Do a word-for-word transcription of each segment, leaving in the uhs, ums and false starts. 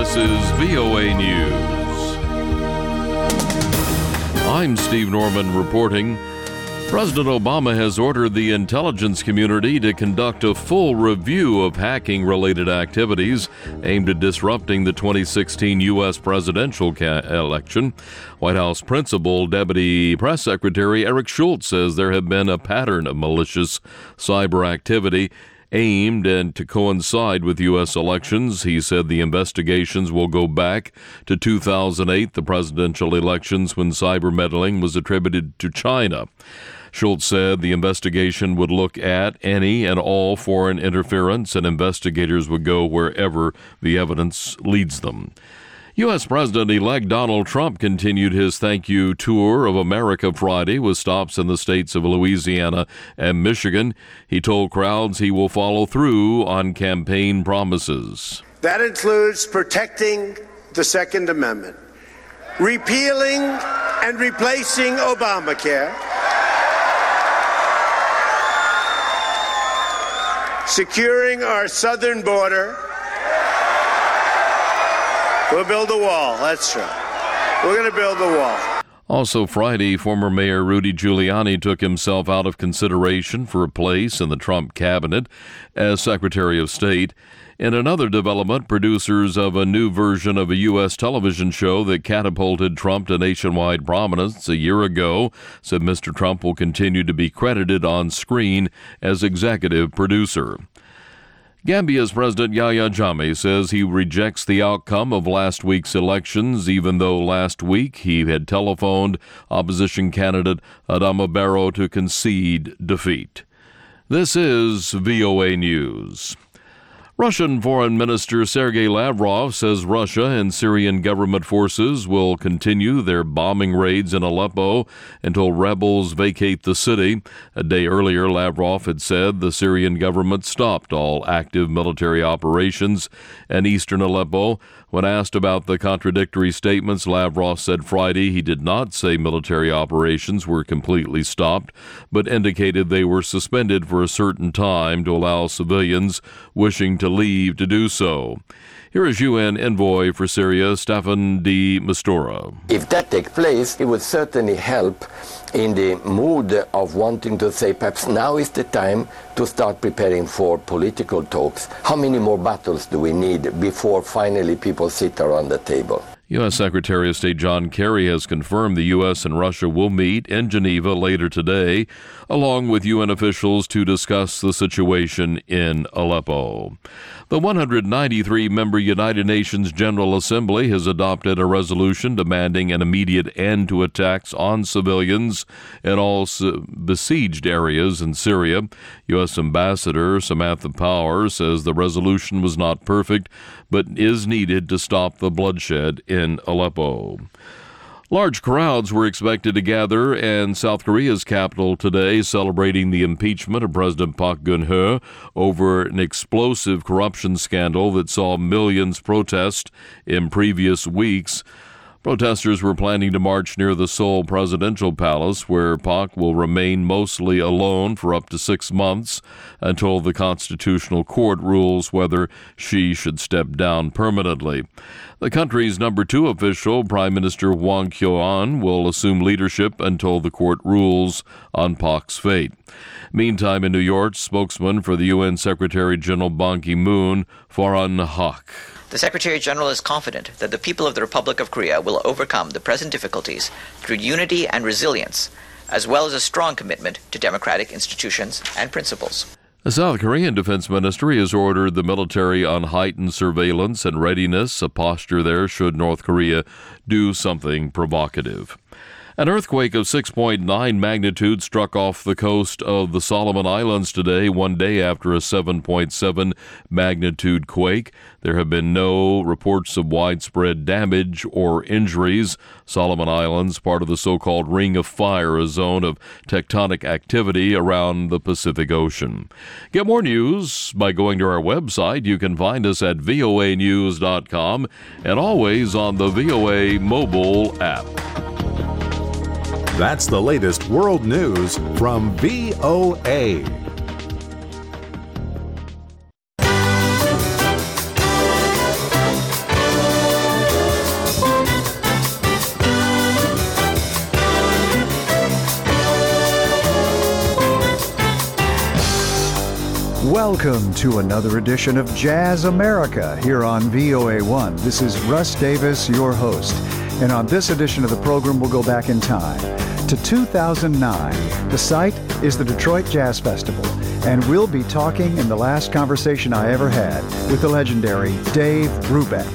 This is V O A News. I'm Steve Norman reporting. President Obama has ordered the intelligence community to conduct a full review of hacking-related activities aimed at disrupting the twenty sixteen U S presidential ca- election. White House Principal Deputy Press Secretary Eric Schultz says there have been a pattern of malicious cyber activity aimed and to coincide with U S elections. He said the investigations will go back to two thousand eight, the presidential elections, when cyber meddling was attributed to China. Schultz said the investigation would look at any and all foreign interference, and investigators would go wherever the evidence leads them. U S. President-elect Donald Trump continued his thank you tour of America Friday with stops in the states of Louisiana and Michigan. He told crowds he will follow through on campaign promises. That includes protecting the Second Amendment, repealing and replacing Obamacare, securing our southern border. We'll build a wall, that's right. We're going to build a wall. Also Friday, former Mayor Rudy Giuliani took himself out of consideration for a place in the Trump cabinet as Secretary of State. In another development, producers of a new version of a U S television show that catapulted Trump to nationwide prominence a year ago said Mister Trump will continue to be credited on screen as executive producer. Gambia's President Yahya Jammeh says he rejects the outcome of last week's elections, even though last week he had telephoned opposition candidate Adama Barrow to concede defeat. This is V O A News. Russian Foreign Minister Sergei Lavrov says Russia and Syrian government forces will continue their bombing raids in Aleppo until rebels vacate the city. A day earlier, Lavrov had said the Syrian government stopped all active military operations in eastern Aleppo. When asked about the contradictory statements, Lavrov said Friday he did not say military operations were completely stopped, but indicated they were suspended for a certain time to allow civilians wishing to leave to do so. Here is U N envoy for Syria, Staffan de Mistura. If that takes place, it would certainly help in the mood of wanting to say perhaps now is the time to start preparing for political talks. How many more battles do we need before finally people sit around the table? U S. Secretary of State John Kerry has confirmed the U S and Russia will meet in Geneva later today, along with U N officials to discuss the situation in Aleppo. The one hundred ninety-three member United Nations General Assembly has adopted a resolution demanding an immediate end to attacks on civilians in all besieged areas in Syria. U S. Ambassador Samantha Power says the resolution was not perfect, but is needed to stop the bloodshed in Aleppo. Large crowds were expected to gather in South Korea's capital today, celebrating the impeachment of President Park Geun-hye over an explosive corruption scandal that saw millions protest in previous weeks. Protesters were planning to march near the Seoul Presidential Palace, where Park will remain mostly alone for up to six months until the Constitutional Court rules whether she should step down permanently. The country's number two official, Prime Minister Hwang Kyo-ahn, will assume leadership until the court rules on Park's fate. Meantime, in New York, spokesman for the U N Secretary-General Ban Ki-moon, Farhan Haq. The Secretary-General is confident that the people of the Republic of Korea will overcome the present difficulties through unity and resilience, as well as a strong commitment to democratic institutions and principles. The South Korean defense ministry has ordered the military on heightened surveillance and readiness, a posture there should North Korea do something provocative. An earthquake of six point nine magnitude struck off the coast of the Solomon Islands today, one day after a seven point seven magnitude quake. There have been no reports of widespread damage or injuries. Solomon Islands, part of the so-called Ring of Fire, a zone of tectonic activity around the Pacific Ocean. Get more news by going to our website. You can find us at V O A news dot com and always on the V O A mobile app. That's the latest world news from V O A. Welcome to another edition of Jazz America here on V O A one. This is Russ Davis, your host. And on this edition of the program, we'll go back in time to two thousand nine. The site is the Detroit Jazz Festival, and we'll be talking in the last conversation I ever had with the legendary Dave Brubeck.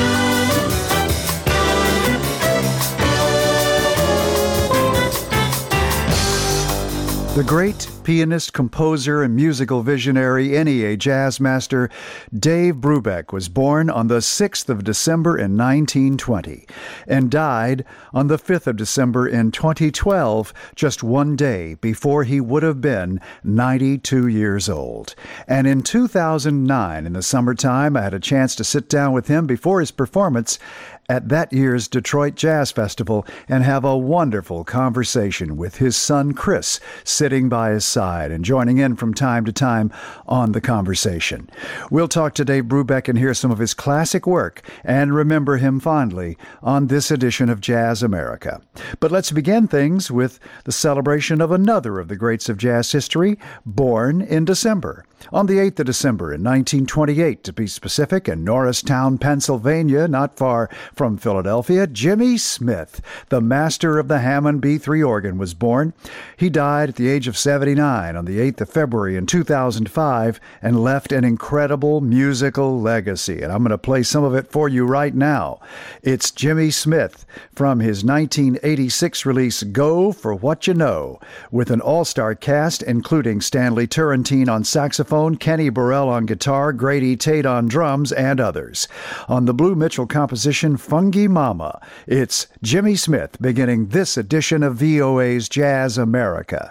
The great pianist, composer, and musical visionary, N E A jazz master Dave Brubeck was born on the sixth of December in nineteen twenty and died on the fifth of December in twenty twelve, just one day before he would have been ninety-two years old. And in two thousand nine, in the summertime, I had a chance to sit down with him before his performance at that year's Detroit Jazz Festival and have a wonderful conversation with his son Chris sitting by his side and joining in from time to time on the conversation. We'll talk to Dave Brubeck and hear some of his classic work and remember him fondly on this edition of Jazz America. But let's begin things with the celebration of another of the greats of jazz history, born in December. On the eighth of December in nineteen twenty-eight, to be specific, in Norristown, Pennsylvania, not far from Philadelphia, Jimmy Smith, the master of the Hammond B three organ, was born. He died at the age of seventy-nine on the eighth of February in two thousand five and left an incredible musical legacy. And I'm going to play some of it for you right now. It's Jimmy Smith from his nineteen eighty-six release, Go For What You Know, with an all-star cast including Stanley Turrentine on saxophone, Kenny Burrell on guitar, Grady Tate on drums, and others. On the Blue Mitchell composition, Funky Mama, it's Jimmy Smith beginning this edition of V O A's Jazz America.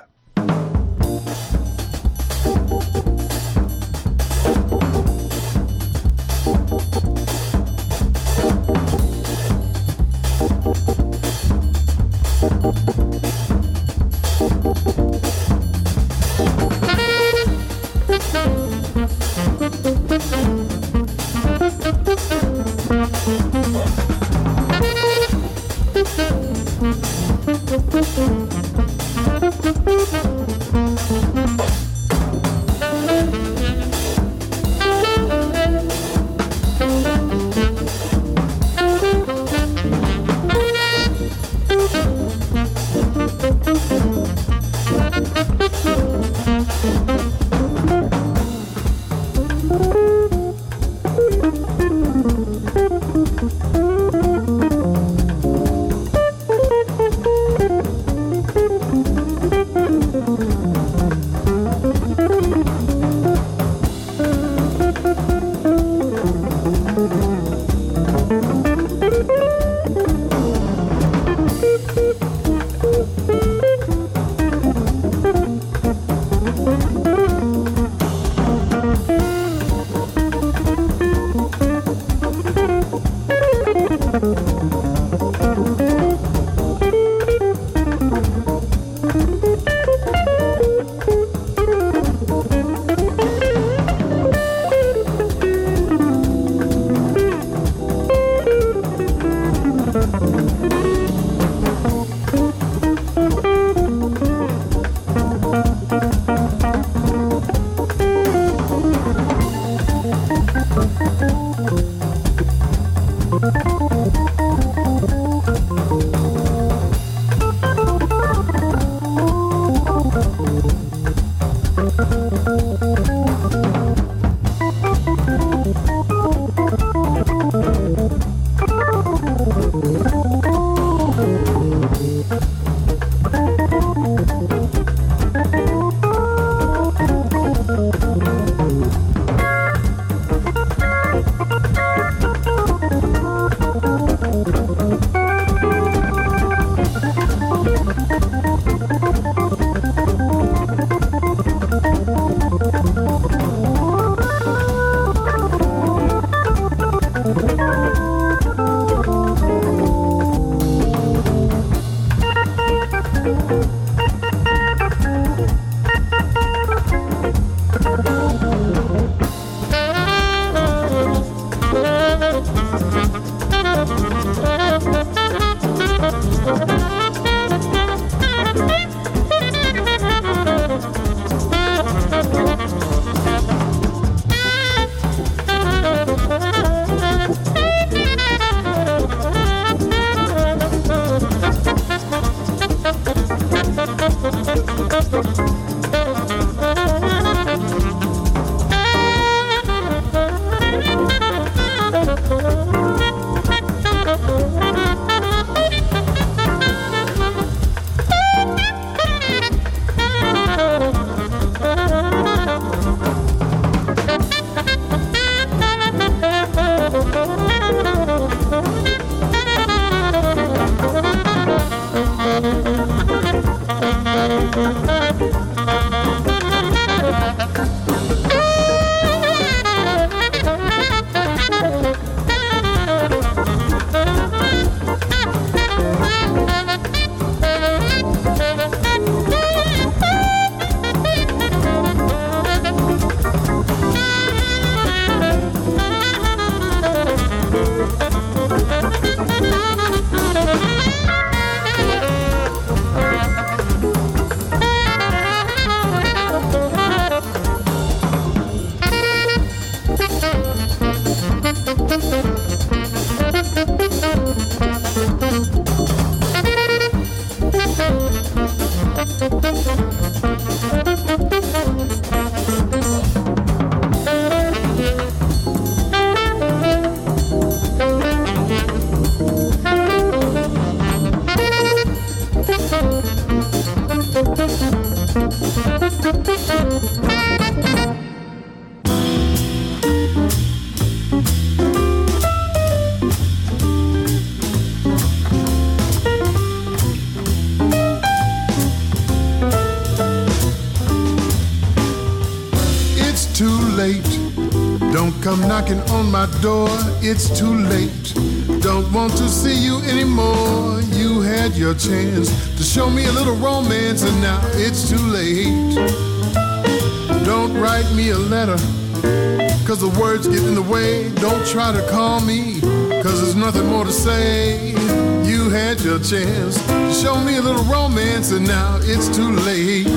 too late. Don't come knocking on my door, it's too late. Don't want to see you anymore. You had your chance to show me a little romance, and now it's too late. Don't write me a letter, cause the words get in the way. Don't try to call me, cause there's nothing more to say. You had your chance to show me a little romance, and now it's too late.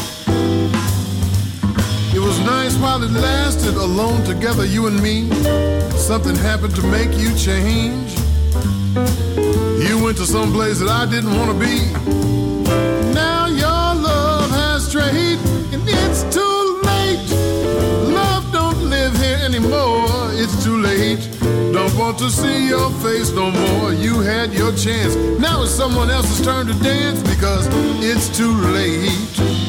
It was nice while it lasted, alone together, you and me. Something happened to make you change. You went to some place that I didn't want to be. Now your love has strayed, and it's too late. Love don't live here anymore, it's too late. Don't want to see your face no more. You had your chance, now it's someone else's turn to dance, because it's too late.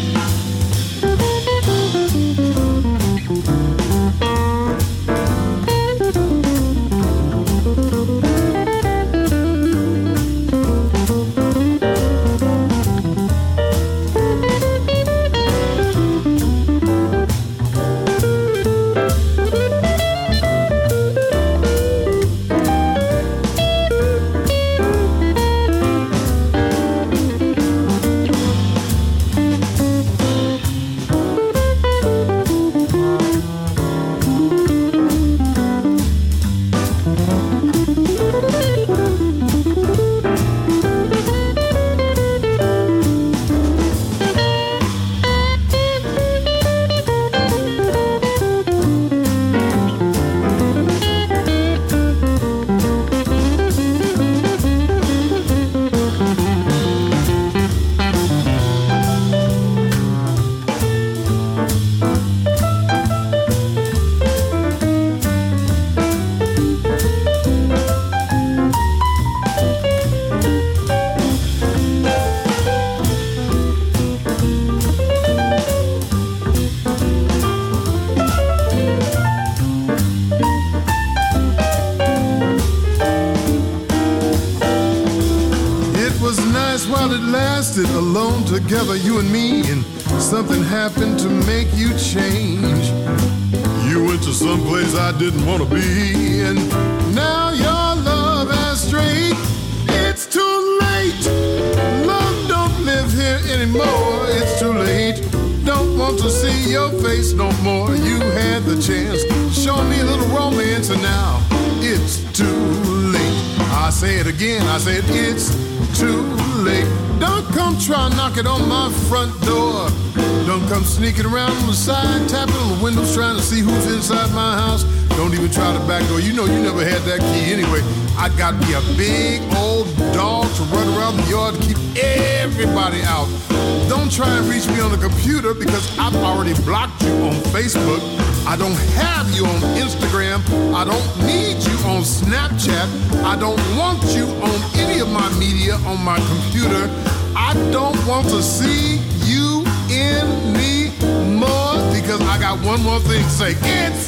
Alone together, you and me, and something happened to make you change. You went to some place I didn't want to be, and now your love has strayed. It's too late. Love don't live here anymore. It's too late. Don't want to see your face no more. You had the chance, show me a little romance, and now it's too late. I say it again, I said it's too late. Don't come try knocking on my front door. Don't come sneaking around on the side, tapping on the windows, trying to see who's inside my house. Don't even try the back door. You know you never had that key anyway. I got me a big old dog to run around the yard to keep everybody out. Don't try and reach me on the computer, because I've already blocked you on Facebook. I don't have you on Instagram. I don't need you on Snapchat. I don't want you on any of my media on my computer. I don't want to see you in me more, because I got one more thing to say. It's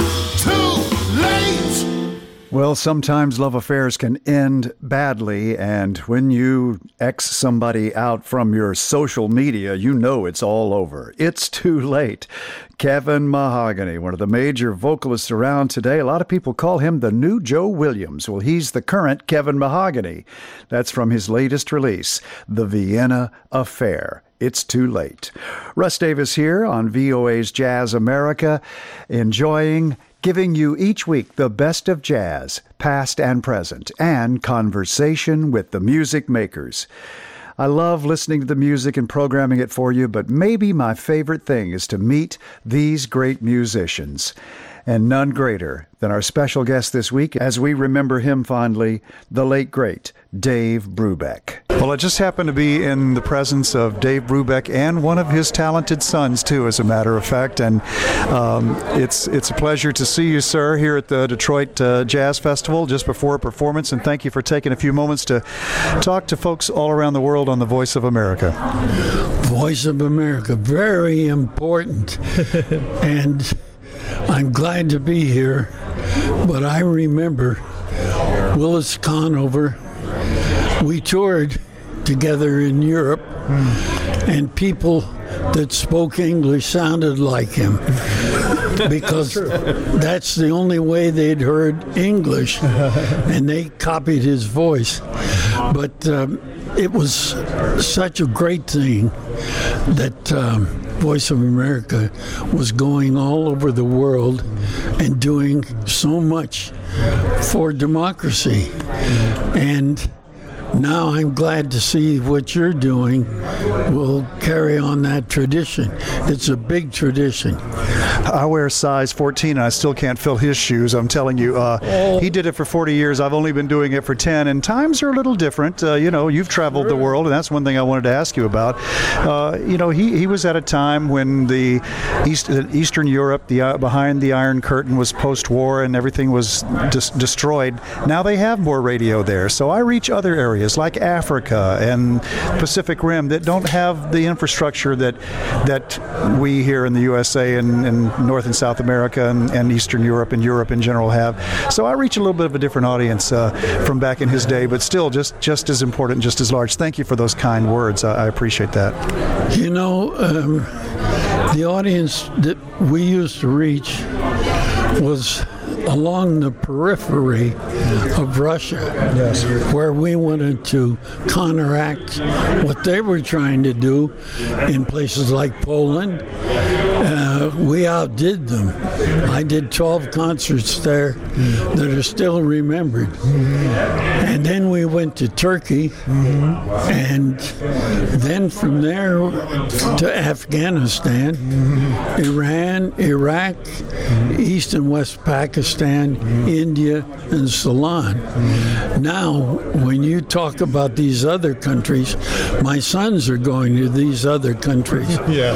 too late. Well, sometimes love affairs can end badly, and when you X somebody out from your social media, you know it's all over. It's too late. Kevin Mahogany, one of the major vocalists around today. A lot of people call him the new Joe Williams. Well, he's the current Kevin Mahogany. That's from his latest release, The Vienna Affair. It's too late. Russ Davis here on V O A's Jazz America, enjoying giving you each week the best of jazz, past and present, and conversation with the music makers. I love listening to the music and programming it for you, but maybe my favorite thing is to meet these great musicians. And none greater than our special guest this week, as we remember him fondly, the late, great Dave Brubeck. Well, I just happened to be in the presence of Dave Brubeck and one of his talented sons, too, as a matter of fact. And um, it's it's a pleasure to see you, sir, here at the Detroit uh, Jazz Festival just before a performance. And thank you for taking a few moments to talk to folks all around the world on the Voice of America. Voice of America, very important. And I'm glad to be here, but I remember Willis Conover. We toured together in Europe, and people that spoke English sounded like him. because that's the only way they'd heard English, and they copied his voice. But um, it was such a great thing that um, Voice of America was going all over the world and doing so much for democracy. And now I'm glad to see what you're doing will carry on that tradition. It's a big tradition. I wear size fourteen, and I still can't fill his shoes. I'm telling you, uh, oh. He did it for forty years. I've only been doing it for ten, and times are a little different. Uh, you know, you've traveled the world, and that's one thing I wanted to ask you about. Uh, you know, he, he was at a time when the East, Eastern Europe, the uh, behind the Iron Curtain, was post-war, and everything was dis- destroyed. Now they have more radio there, so I reach other areas like Africa and Pacific Rim that don't have the infrastructure that that we here in the U S A and, and North and South America and, and Eastern Europe and Europe in general have. So I reach a little bit of a different audience uh, from back in his day, but still just, just as important, just as large. Thank you for those kind words. I, I appreciate that. You know, um, the audience that we used to reach was along the periphery of Russia, yes, where we wanted to counteract what they were trying to do in places like Poland. Uh, we outdid them. I did twelve concerts there that are still remembered. And then we went to Turkey, and then from there to Afghanistan, Iran, Iraq, East and West Pakistan, India, and Ceylon. Now, when you talk about these other countries, my sons are going to these other countries. Yeah.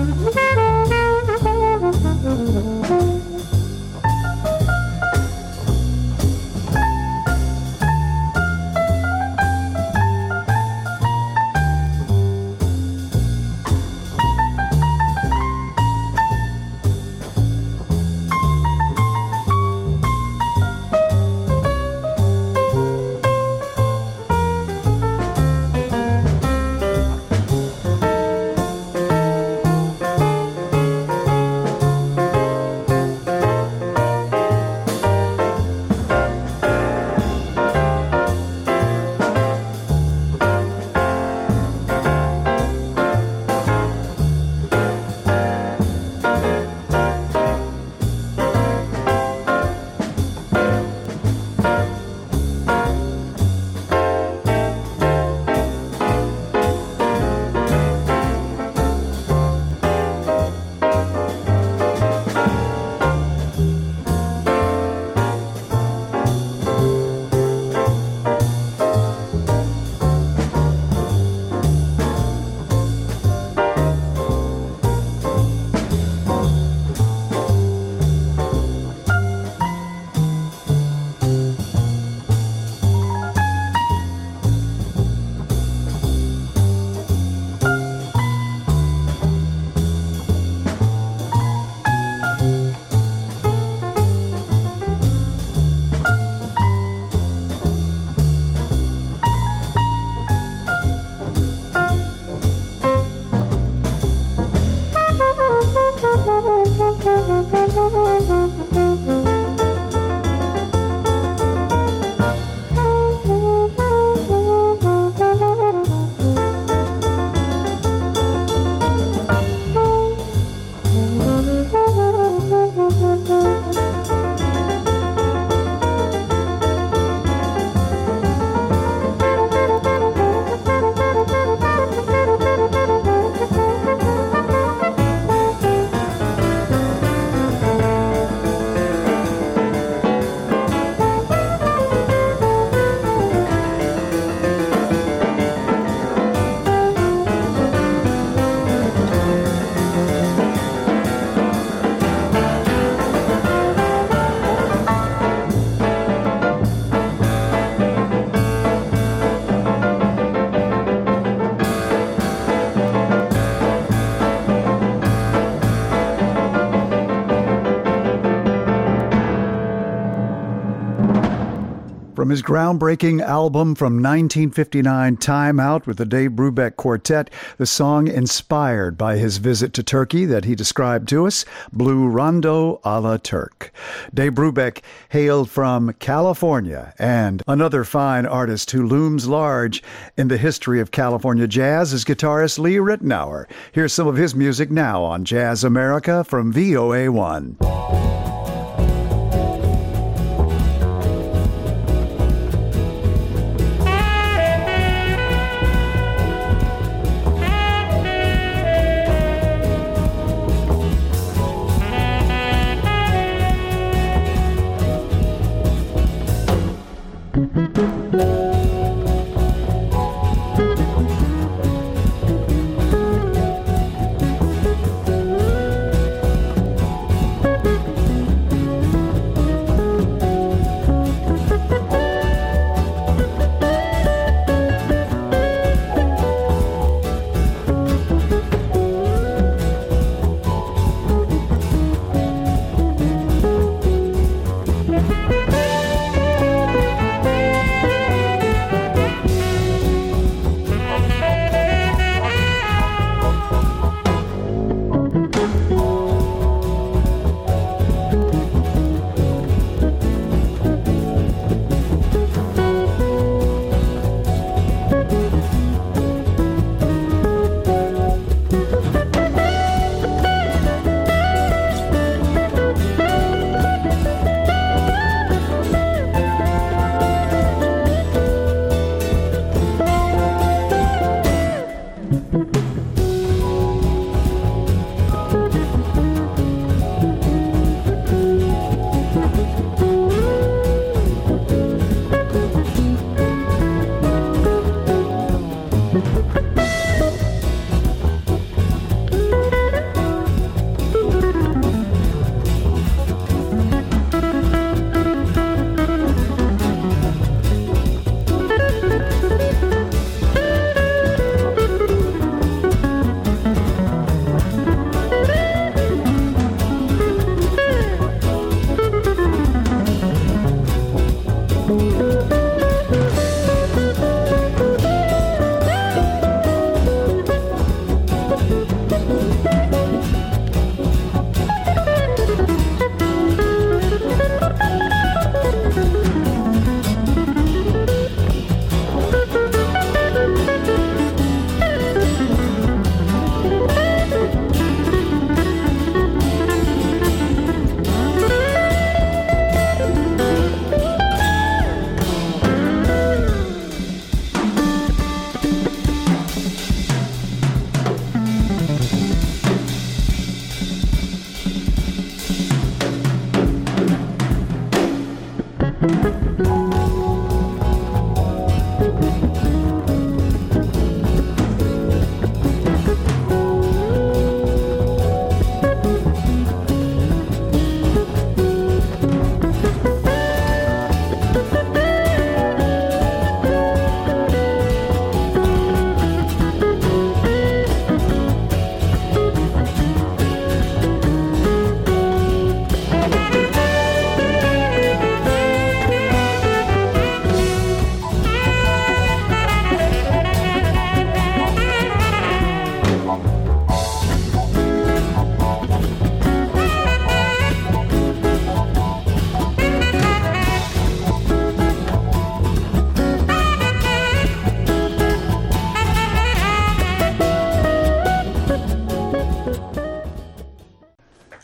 From his groundbreaking album from nineteen fifty-nine, Time Out with the Dave Brubeck Quartet, the song inspired by his visit to Turkey that he described to us, Blue Rondo a la Turk. Dave Brubeck hailed from California, and another fine artist who looms large in the history of California jazz is guitarist Lee Ritenour. Here's some of his music now on Jazz America from V O A one.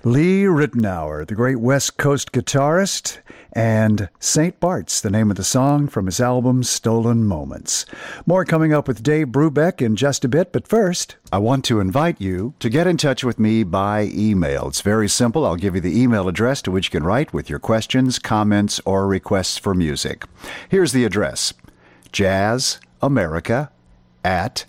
Lee Ritenour, the great West Coast guitarist, and Saint Bart's, the name of the song from his album Stolen Moments. More coming up with Dave Brubeck in just a bit, but first, I want to invite you to get in touch with me by email. It's very simple. I'll give you the email address to which you can write with your questions, comments, or requests for music. Here's the address: jazzamerica at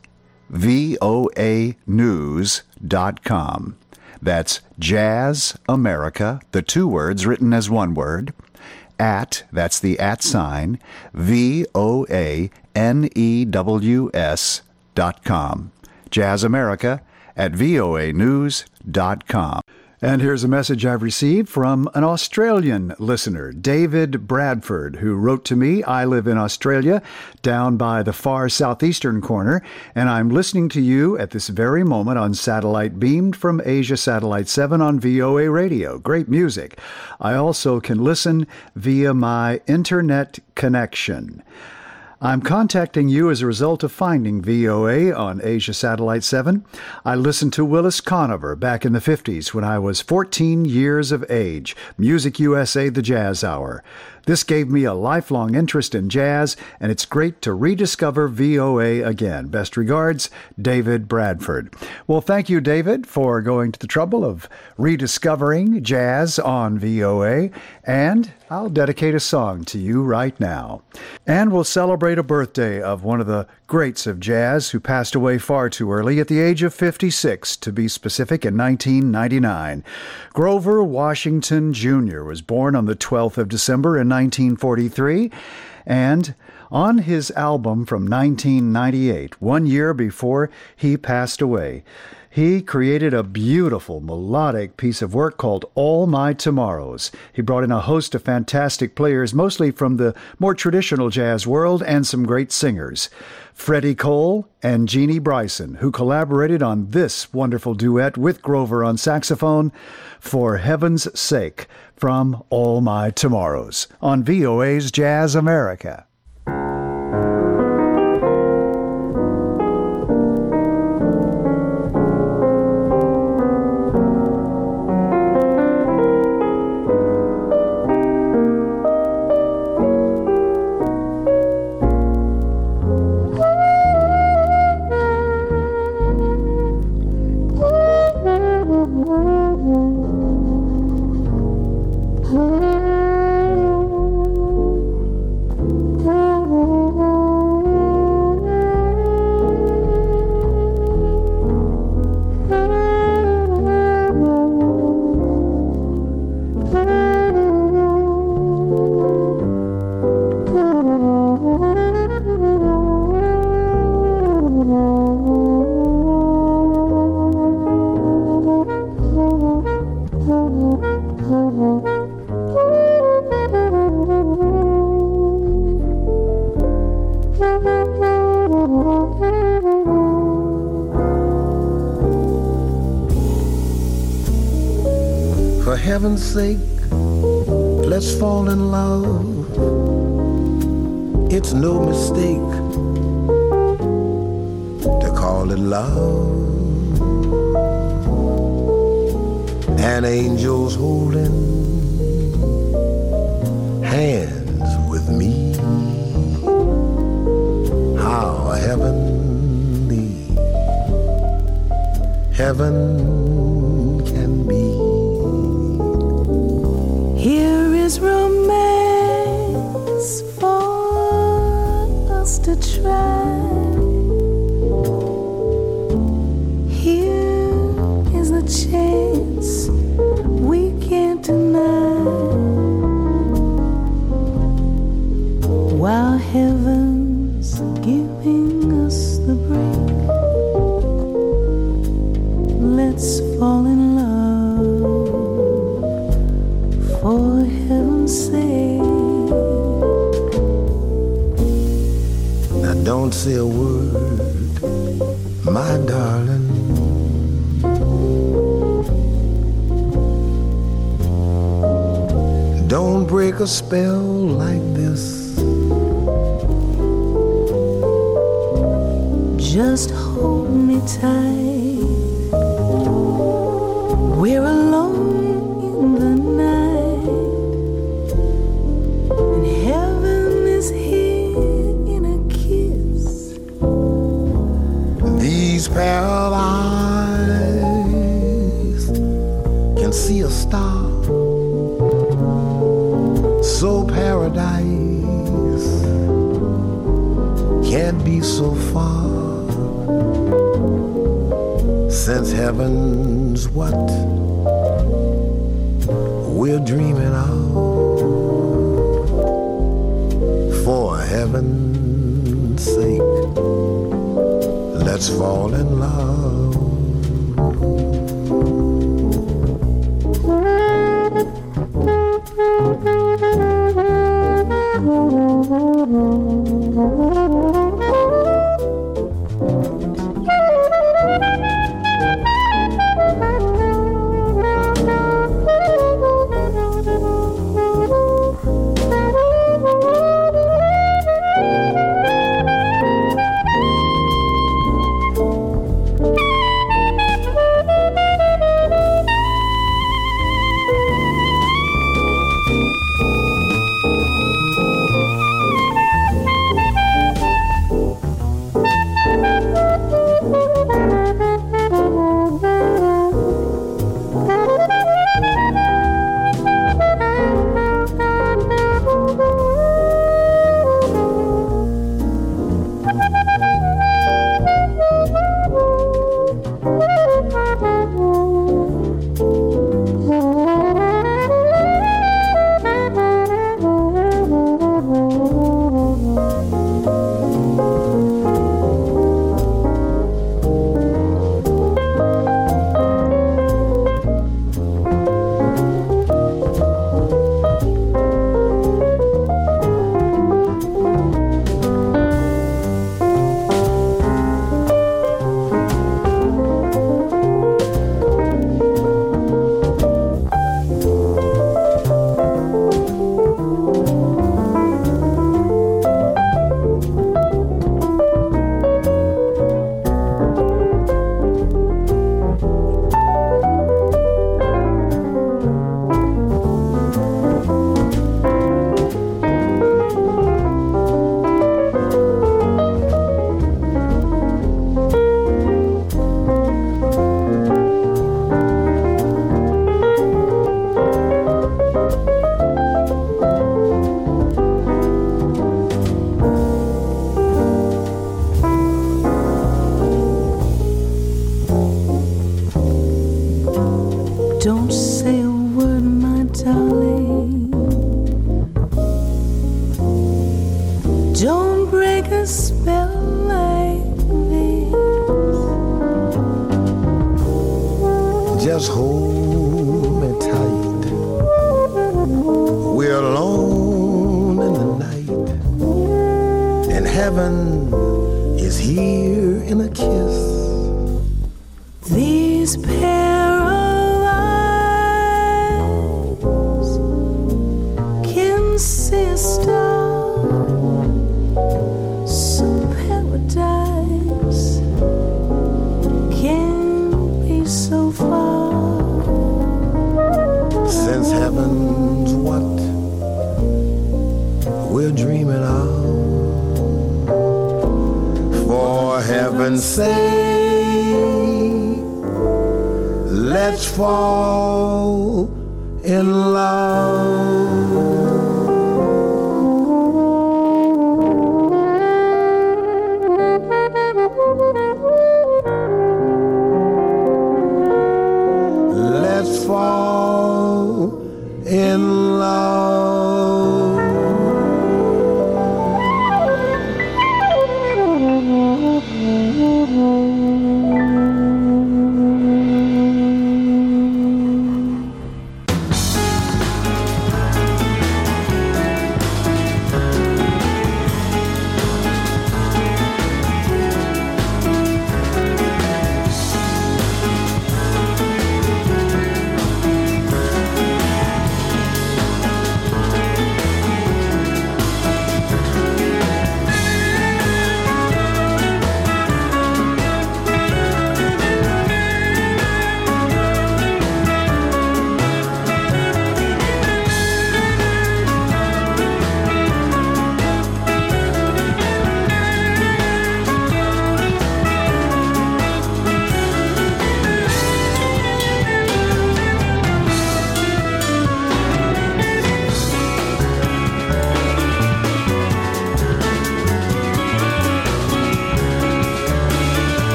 voa news dot com. That's Jazz America, the two words written as one word, at, that's the at sign, V O A N E W S dot com. Jazz America at voa news dot com. And here's a message I've received from an Australian listener, David Bradford, who wrote to me. I live in Australia, down by the far southeastern corner, and I'm listening to you at this very moment on satellite beamed from Asia Satellite seven on V O A Radio. Great music. I also can listen via my internet connection. I'm contacting you as a result of finding V O A on Asia Satellite seven. I listened to Willis Conover back in the fifties when I was fourteen years of age. Music U S A, the Jazz Hour. This gave me a lifelong interest in jazz, and it's great to rediscover V O A again. Best regards, David Bradford. Well, thank you, David, for going to the trouble of rediscovering jazz on V O A, and I'll dedicate a song to you right now. And we'll celebrate a birthday of one of the greats of jazz who passed away far too early at the age of fifty-six, to be specific, in nineteen ninety-nine. Grover Washington Junior was born on the twelfth of December in nineteen forty-three, and on his album from nineteen ninety-eight, one year before he passed away, he created a beautiful melodic piece of work called All My Tomorrows. He brought in a host of fantastic players, mostly from the more traditional jazz world, and some great singers. Freddie Cole and Jeannie Bryson, who collaborated on this wonderful duet with Grover on saxophone, For Heaven's Sake, from All My Tomorrows, on V O A's Jazz America. For heaven's sake, let's fall in love. It's no mistake to call it love. And angels holding hands with me. How heavenly heaven can be. Here is romance for us to try. Here is a chance we can't deny. While heaven's giving us the break, let's fall in love. For heaven's sake. Now don't say a word, my darling. Don't break a spell like this. Just hold me tight. We're alone see a star, so paradise can't be so far, since heaven's what we're dreaming of. For heaven's sake, let's fall in love. Don't say a word, my darling. Don't break a spell like this. Just hold me tight. We're alone in the night, and heaven is here in a kiss. These pair of eyes can see a star, so paradise can't be so far, since heaven's what we're dreaming of. For heaven's sake, let's fall in love. Let's fall in love.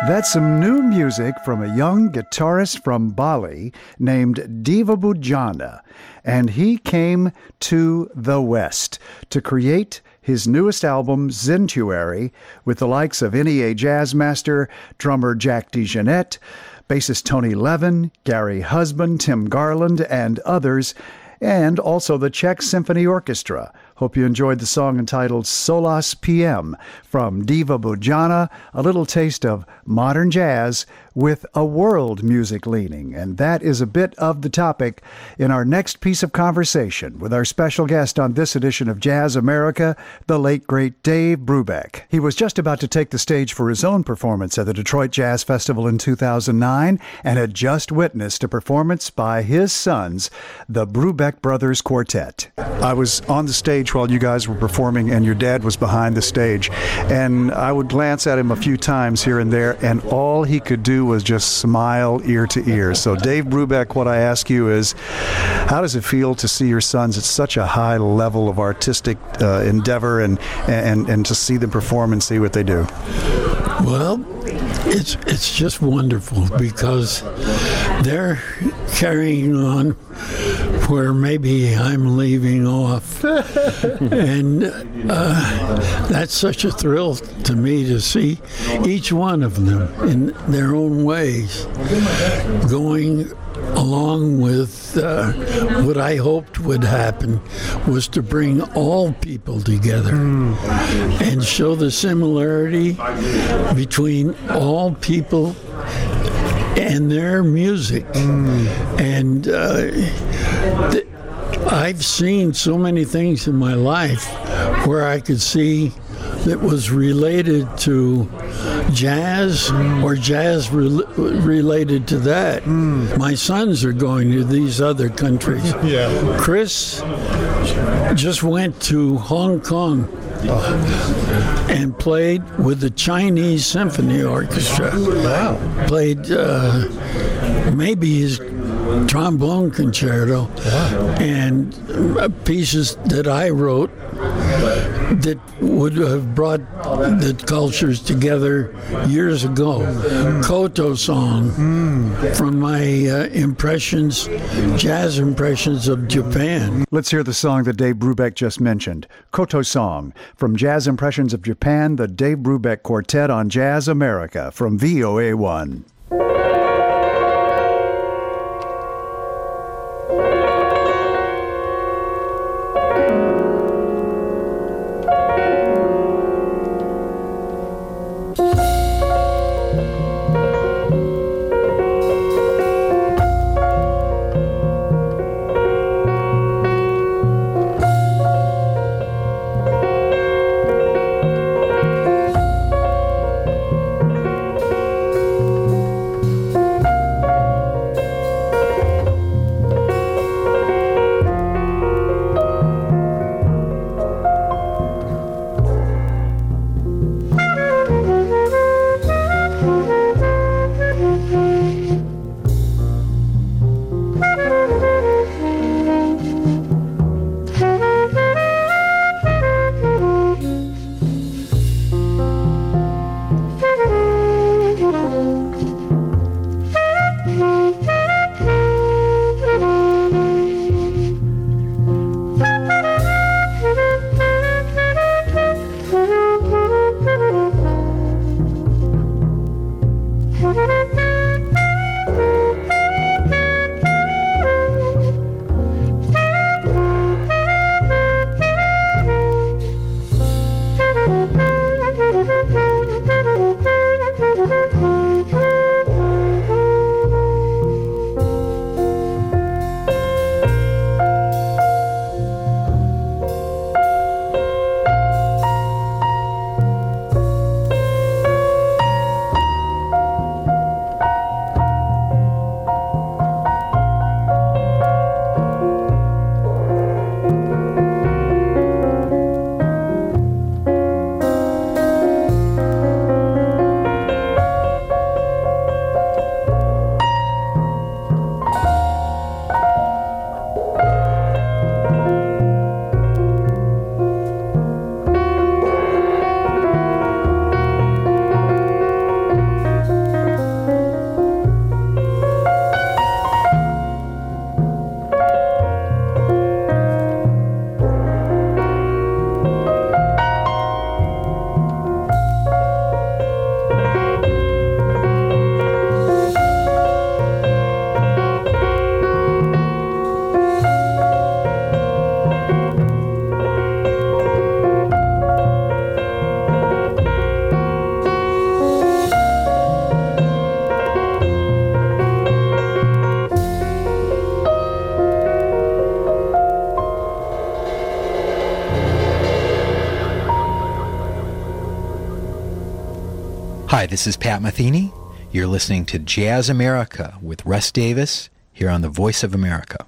That's some new music from a young guitarist from Bali named Deva Bujana, and he came to the West to create his newest album, Zentuary, with the likes of N E A Jazzmaster, drummer Jack DeJohnette, bassist Tony Levin, Gary Husband, Tim Garland, and others, and also the Czech Symphony Orchestra. Hope you enjoyed the song entitled Solas P M from Deva Bujana, a little taste of modern jazz with a world music leaning. And that is a bit of the topic in our next piece of conversation with our special guest on this edition of Jazz America, the late, great Dave Brubeck. He was just about to take the stage for his own performance at the Detroit Jazz Festival in two thousand nine and had just witnessed a performance by his sons, the Brubeck Brothers Quartet. I was on the stage while you guys were performing, and your dad was behind the stage. And I would glance at him a few times here and there, and all he could do was just smile ear to ear. So, Dave Brubeck, what I ask you is, how does it feel to see your sons at such a high level of artistic uh, endeavor and, and, and to see them perform and see what they do? Well, it's it's just wonderful because they're carrying on where maybe I'm leaving off. And uh, that's such a thrill to me to see each one of them in their own ways going along with uh, what I hoped would happen was to bring all people together mm. and show the similarity between all people and their music. Mm. And uh, th- I've seen so many things in my life where I could see that was related to jazz mm. or jazz re- related to that. Mm. My sons are going to these other countries. Yeah. Chris just went to Hong Kong and played with the Chinese Symphony Orchestra. Wow. Played uh, maybe his trombone concerto wow. and uh, pieces that I wrote that would have brought the cultures together years ago. Mm. Koto song mm. from my uh, impressions, jazz impressions of Japan. Let's hear the song that Dave Brubeck just mentioned. Koto song from Jazz Impressions of Japan, the Dave Brubeck Quartet on Jazz America from V O A one. Hi, this is Pat Metheny. You're listening to Jazz America with Russ Davis here on the Voice of America.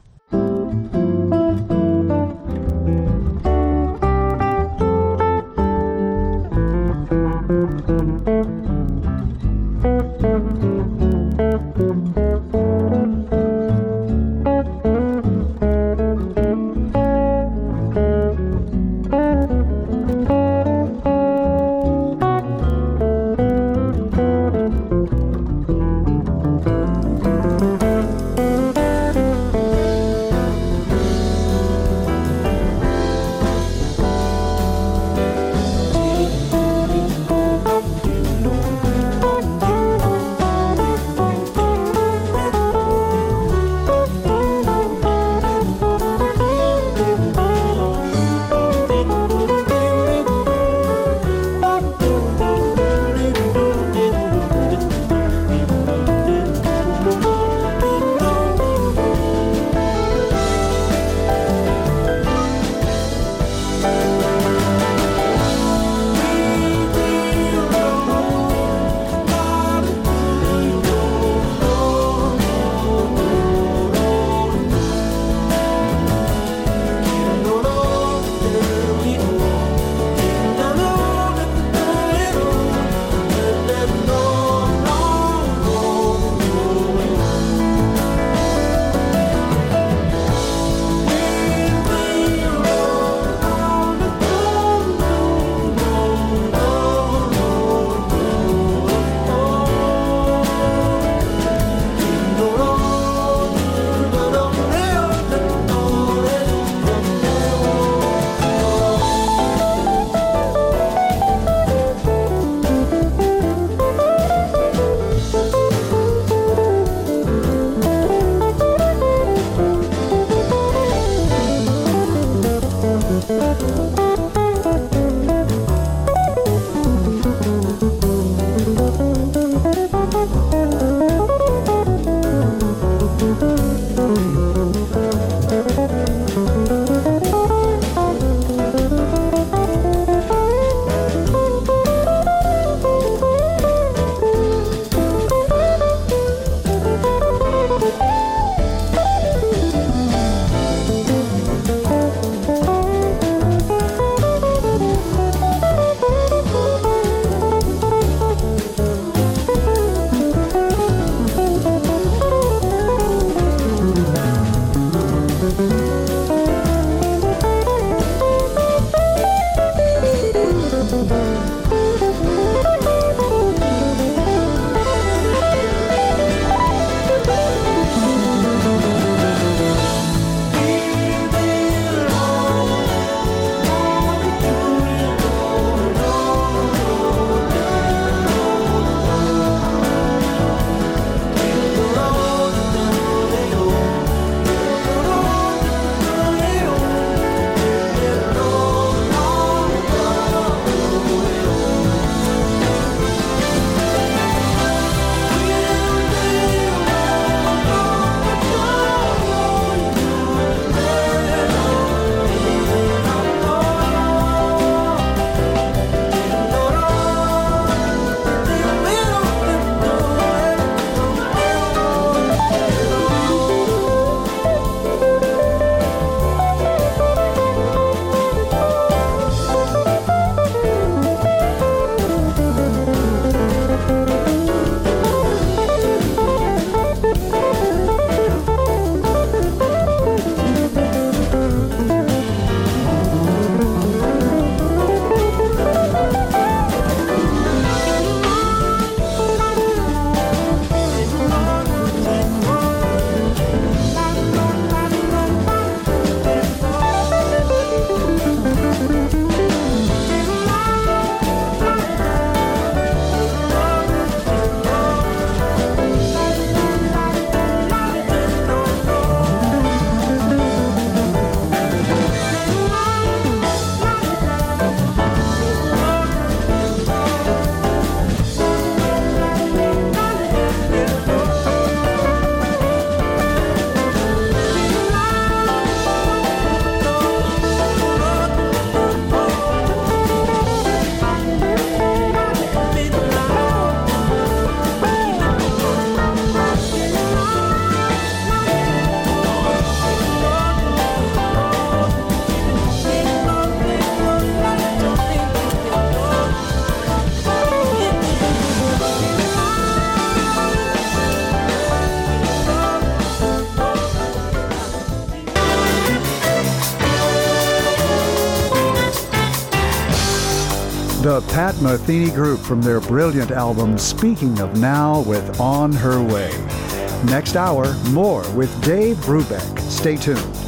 the Pat Metheny Group from their brilliant album Speaking of Now with On Her Way. Next hour, more with Dave Brubeck. Stay tuned.